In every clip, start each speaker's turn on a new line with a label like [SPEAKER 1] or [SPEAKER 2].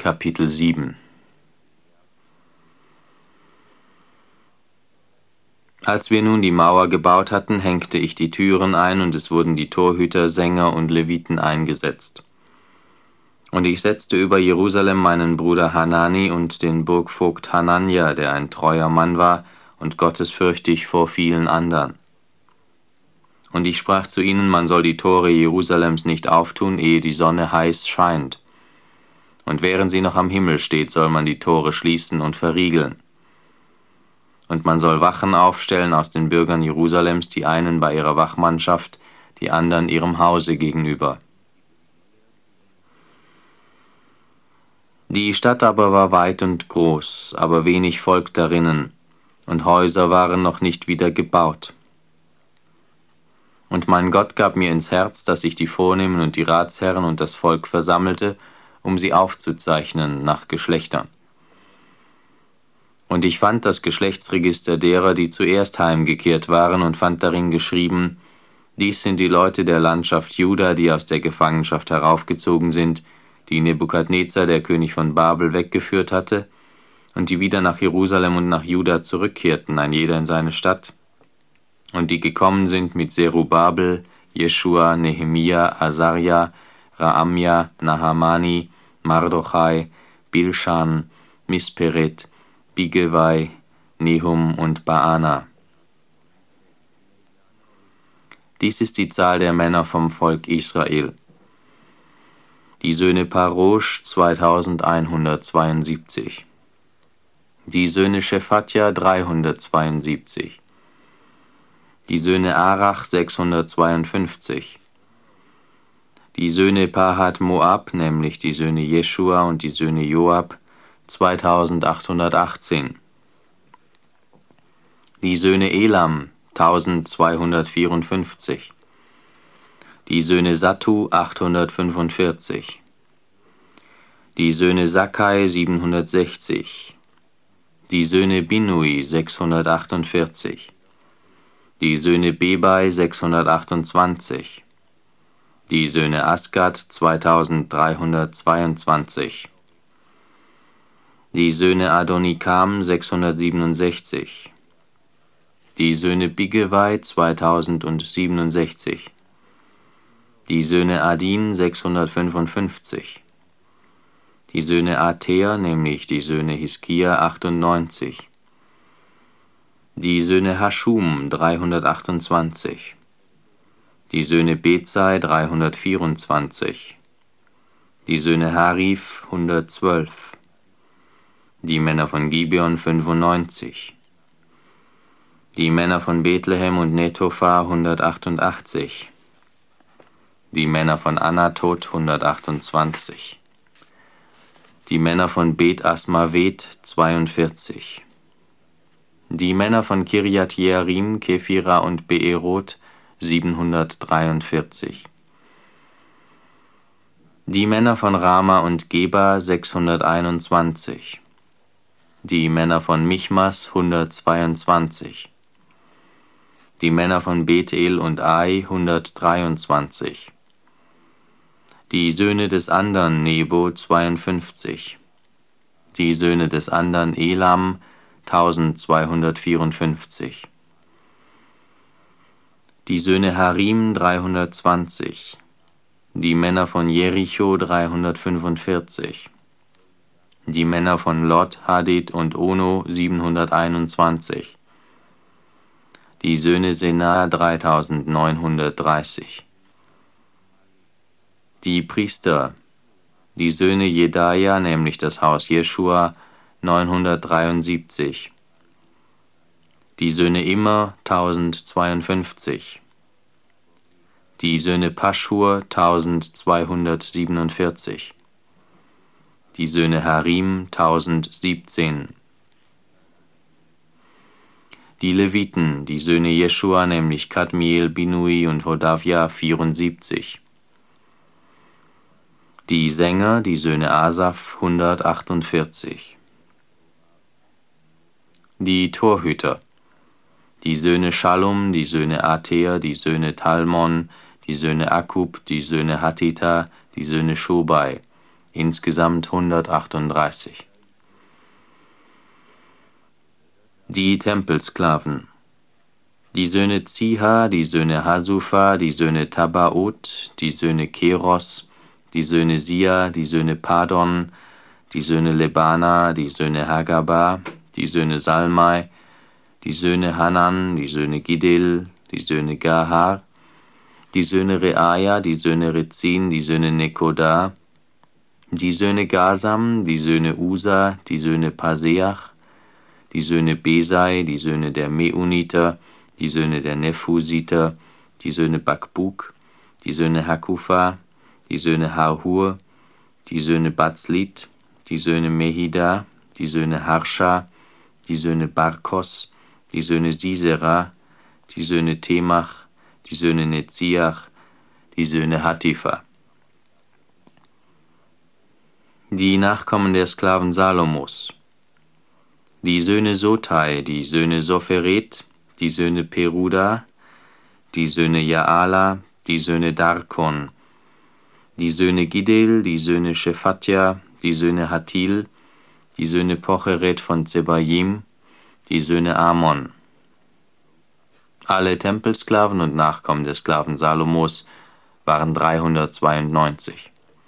[SPEAKER 1] Kapitel 7. Als wir nun die Mauer gebaut hatten, hängte ich die Türen ein, und es wurden die Torhüter, Sänger und Leviten eingesetzt. Und ich setzte über Jerusalem meinen Bruder Hanani und den Burgvogt Hananja, der ein treuer Mann war und gottesfürchtig vor vielen andern. Und ich sprach zu ihnen, man soll die Tore Jerusalems nicht auftun, ehe die Sonne heiß scheint. Und während sie noch am Himmel steht, soll man die Tore schließen und verriegeln. Und man soll Wachen aufstellen aus den Bürgern Jerusalems, die einen bei ihrer Wachmannschaft, die anderen ihrem Hause gegenüber. Die Stadt aber war weit und groß, aber wenig Volk darinnen, und Häuser waren noch nicht wieder gebaut. Und mein Gott gab mir ins Herz, dass ich die Vornehmen und die Ratsherren und das Volk versammelte, um sie aufzuzeichnen nach Geschlechtern. Und ich fand das Geschlechtsregister derer, die zuerst heimgekehrt waren, und fand darin geschrieben, dies sind die Leute der Landschaft Juda, die aus der Gefangenschaft heraufgezogen sind, die Nebukadnezar, der König von Babel, weggeführt hatte, und die wieder nach Jerusalem und nach Juda zurückkehrten, ein jeder in seine Stadt, und die gekommen sind mit Zerubabel, Jeschua, Nehemia, Asaria, Raamja, Nahamani, Mardochai, Bilschan, Misperet, Bigevai, Nehum und Baana. Dies ist die Zahl der Männer vom Volk Israel. Die Söhne Parosch 2172. Die Söhne Schephatja 372. Die Söhne Arach 652. Die Söhne Pahat Moab, nämlich die Söhne Jeschua und die Söhne Joab, 2818. Die Söhne Elam, 1254. Die Söhne Sattu, 845. Die Söhne Sakkai, 760. Die Söhne Binui, 648. Die Söhne Bebai, 628. Die Söhne Asgad 2322. Die Söhne Adonikam 667. Die Söhne Bigevai 2067. Die Söhne Adin 655. Die Söhne Ater, nämlich die Söhne Hiskia 98. Die Söhne Haschum 328. Die Söhne Bezai 324, die Söhne Harif 112, die Männer von Gibeon 95, die Männer von Bethlehem und Netophah 188, die Männer von Anatot 128, die Männer von Bet Asmavet 42, die Männer von Kirjat Jearim, Kephira und Beerot 743. Die Männer von Rama und Geba 621. Die Männer von Michmas 122. Die Männer von Bethel und Ai 123. Die Söhne des andern Nebo 52. Die Söhne des andern Elam 1254. Die Söhne Harim 320, die Männer von Jericho 345, die Männer von Lot, Hadid und Ono 721, die Söhne Sena 3930. Die Priester, die Söhne Jedaja, nämlich das Haus Jeschua 973, die Söhne Immer 1052, die Söhne Paschur 1247, die Söhne Harim 1017. Die Leviten, die Söhne Jeschua, nämlich Kadmiel, Binui und Hodavia 74. Die Sänger, die Söhne Asaf 148. Die Torhüter, die Söhne Schallum, die Söhne Ater, die Söhne Talmon, die Söhne Akub, die Söhne Hatita, die Söhne Schobai, insgesamt 138. Die Tempelsklaven. Die Söhne Ziha, die Söhne Hasufa, die Söhne Tabaot, die Söhne Keros, die Söhne Sia, die Söhne Padon, die Söhne Lebana, die Söhne Hagaba, die Söhne Salmai, die Söhne Hanan, die Söhne Gidel, die Söhne Gahar, die Söhne Reaja, die Söhne Rezin, die Söhne Nekoda, die Söhne Gasam, die Söhne Usa, die Söhne Paseach, die Söhne Besai, die Söhne der Meuniter, die Söhne der Nephusiter, die Söhne Bakbuk, die Söhne Hakufa, die Söhne Harhur, die Söhne Bazlit, die Söhne Mehida, die Söhne Harsha, die Söhne Barkos, die Söhne Sisera, die Söhne Temach, die Söhne Netziach, die Söhne Hatifa. Die Nachkommen der Sklaven Salomos. Die Söhne Sotai, die Söhne Sopheret, die Söhne Peruda, die Söhne Jaala, die Söhne Darkon, die Söhne Gidel, die Söhne Shephatja, die Söhne Hatil, die Söhne Pocheret von Zebayim, die Söhne Amon. Alle Tempelsklaven und Nachkommen des Sklaven Salomos waren 392.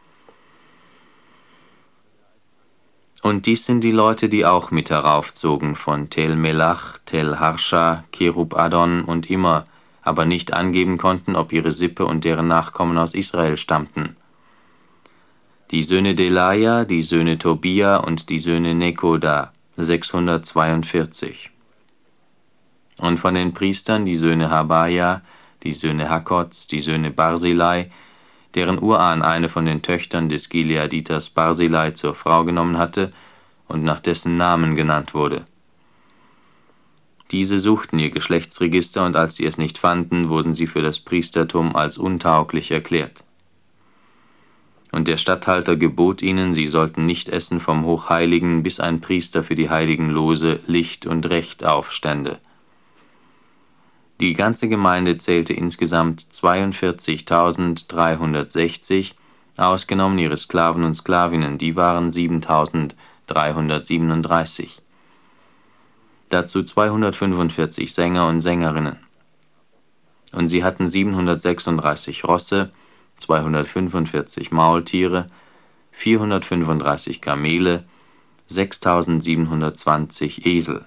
[SPEAKER 1] Und dies sind die Leute, die auch mit heraufzogen von Tel Melach, Tel Harsha, Kerub Adon und Immer, aber nicht angeben konnten, ob ihre Sippe und deren Nachkommen aus Israel stammten. Die Söhne Delaja, die Söhne Tobia und die Söhne Nekoda, 642. Und von den Priestern die Söhne Habaja, die Söhne Hakots, die Söhne Barzilai, deren Urahn eine von den Töchtern des Gileaditers Barzilai zur Frau genommen hatte und nach dessen Namen genannt wurde. Diese suchten ihr Geschlechtsregister, und als sie es nicht fanden, wurden sie für das Priestertum als untauglich erklärt. Und der Statthalter gebot ihnen, sie sollten nicht essen vom Hochheiligen, bis ein Priester für die heiligen Lose Licht und Recht aufstände. Die ganze Gemeinde zählte insgesamt 42.360, ausgenommen ihre Sklaven und Sklavinnen, die waren 7.337. Dazu 245 Sänger und Sängerinnen. Und sie hatten 736 Rosse, 245 Maultiere, 435 Kamele, 6.720 Esel.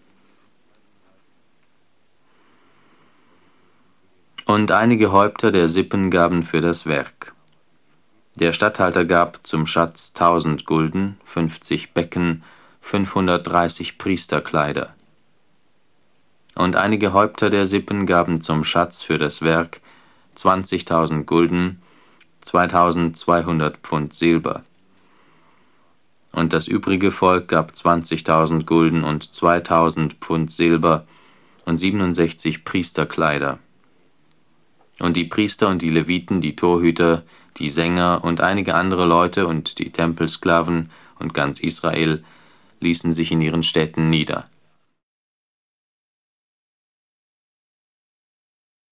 [SPEAKER 1] Und einige Häupter der Sippen gaben für das Werk. Der Statthalter gab zum Schatz 1000 Gulden, 50 Becken, 530 Priesterkleider. Und einige Häupter der Sippen gaben zum Schatz für das Werk 20.000 Gulden, 2.200 Pfund Silber. Und das übrige Volk gab 20.000 Gulden und 2.000 Pfund Silber und 67 Priesterkleider. Und die Priester und die Leviten, die Torhüter, die Sänger und einige andere Leute und die Tempelsklaven und ganz Israel ließen sich in ihren Städten nieder.